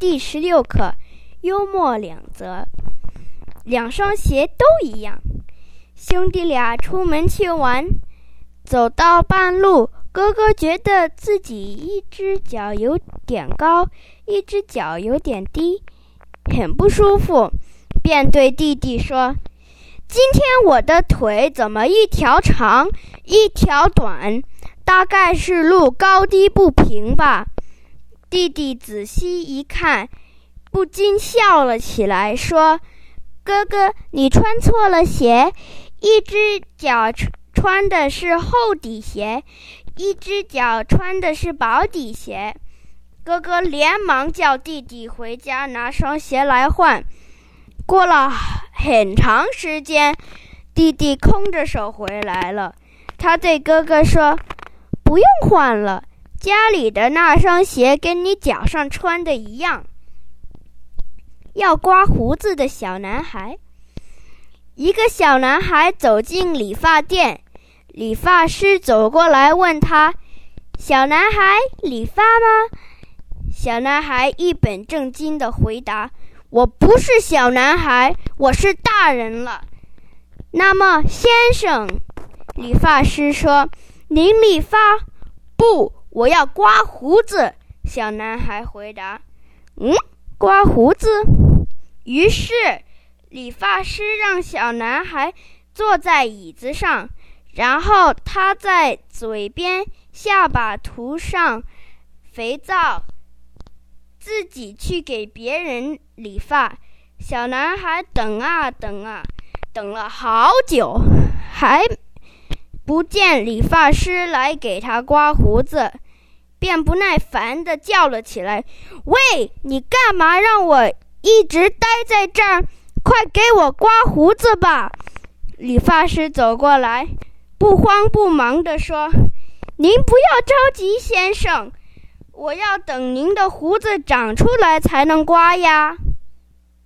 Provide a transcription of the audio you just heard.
第16课，幽默两则。两双鞋都一样。兄弟俩出门去玩，走到半路，哥哥觉得自己一只脚有点高，一只脚有点低，很不舒服，便对弟弟说：今天我的腿怎么一条长一条短，大概是路高低不平吧。弟弟仔细一看，不禁笑了起来，说：哥哥，你穿错了鞋，一只脚穿的是厚底鞋，一只脚穿的是薄底鞋。哥哥连忙叫弟弟回家拿双鞋来换。过了很长时间，弟弟空着手回来了。他对哥哥说：不用换了，家里的那双鞋跟你脚上穿的一样。要刮胡子的小男孩。一个小男孩走进理发店，理发师走过来问他：小男孩，理发吗？小男孩一本正经地回答：我不是小男孩，我是大人了。那么先生，理发师说，您理发？不，我要刮胡子。小男孩回答：刮胡子？于是理发师让小男孩坐在椅子上，然后他在嘴边下巴涂上肥皂，自己去给别人理发。小男孩等啊等啊，等了好久，还不见理发师来给他刮胡子，便不耐烦地叫了起来：喂，你干嘛让我一直待在这儿？快给我刮胡子吧！理发师走过来，不慌不忙地说：您不要着急，先生，我要等您的胡子长出来才能刮呀。